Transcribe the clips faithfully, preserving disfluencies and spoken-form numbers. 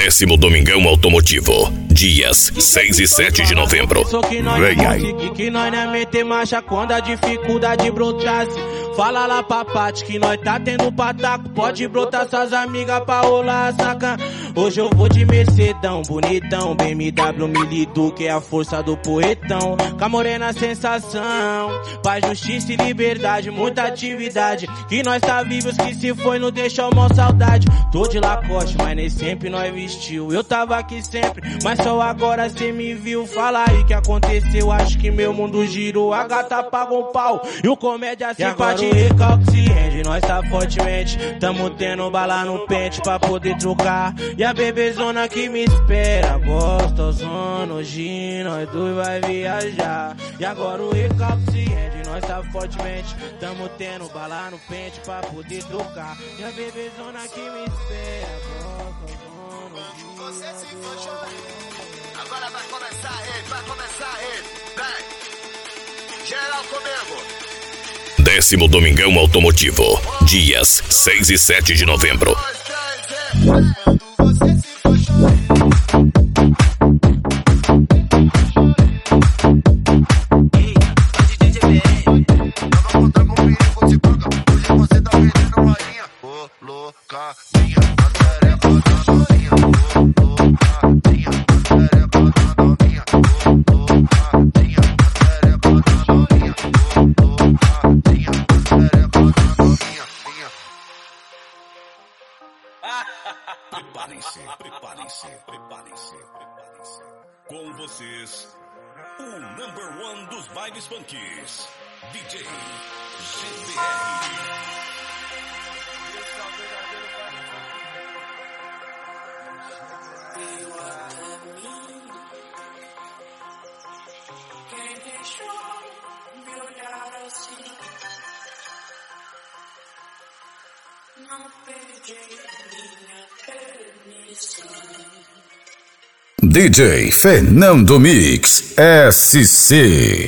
Décimo Domingão Automotivo, dias seis e sete de novembro. Vem aí. Que nós não é meter marcha quando a dificuldade brotasse. Fala lá pra Pati que nós tá tendo pataco. Pode brotar suas amigas pra rolar, saca? Hoje eu vou de Mercedão, bonitão. B M W Milidu, que é a força do poetão. Com a morena sensação, paz, justiça e liberdade. Muita atividade, que nós tá vivos. Que se foi não deixou mó saudade. Tô de Lacoste, mas nem sempre nós vestiu. Eu tava aqui sempre, mas só agora cê me viu. Fala aí que aconteceu, acho que meu mundo girou. A gata pagou um pau e o comédia simpatia. O recalque se rende, nós tá fortemente. Tamo tendo bala no pente pra poder trocar. E a bebezona que me espera, gostosona, hoje nós dois vai viajar. E agora o recalque se rende, nós tá fortemente. Tamo tendo bala no pente pra poder trocar. E a bebezona que me espera, gostosona, hoje você se encaixou. Agora vai começar ele, vai começar ele. Vem, geral comigo. Décimo Domingão Automotivo, dias seis e sete de novembro. Você se encaixou. Preparem-se, preparem-se, preparem-se, preparem-se. Com vocês, o number one dos bailes funkies, D J G B R. D J Fernando Mix S C.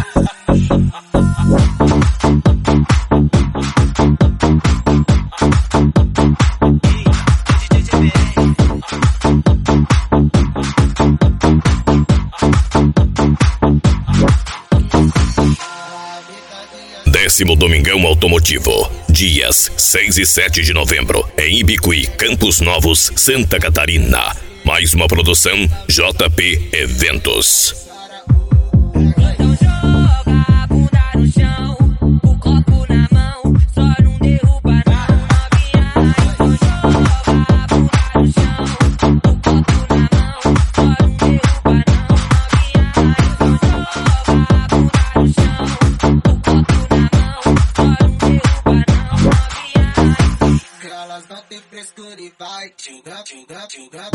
Décimo Domingão Automotivo, dias seis e sete de novembro, em Ibicuí, Campos Novos, Santa Catarina. Mais uma produção J P Eventos. Então joga a bunda no chão, o copo na mão, só não derruba não, novinha. Então joga a bunda no chão, o copo na mão, só não derruba não, novinha. Então joga a bunda no chão, o copo na mão, só não derruba não, novinha. Elas não tem frescura e vai tchuga, tchuga, tchuga.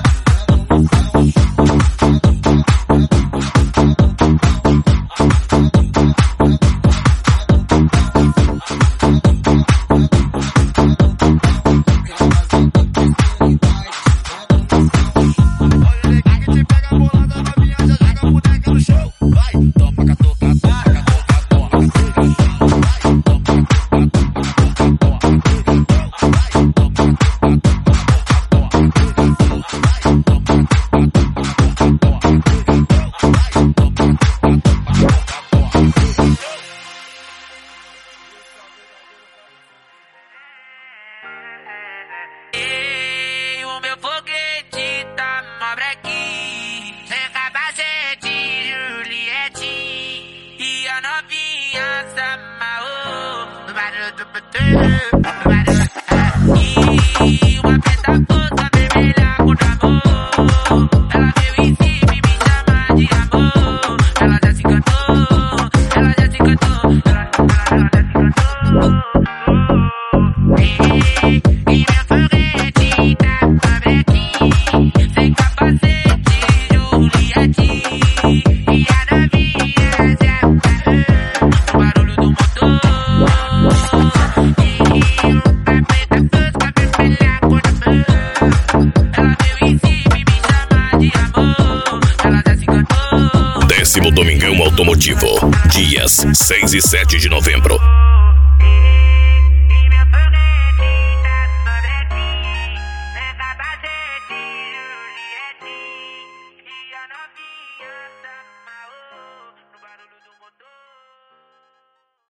E uma preta força vermelha com amor. Ela veio em cima e me chama de amor. Ela já se encantou, ela já se encantou, ela, ela, ela já se encantou. E, e minha foguete tá com brequim, sem capacete, Juliette. E a novinha já o barulho do motor. Décimo Domingão Automotivo, dias seis e sete de novembro.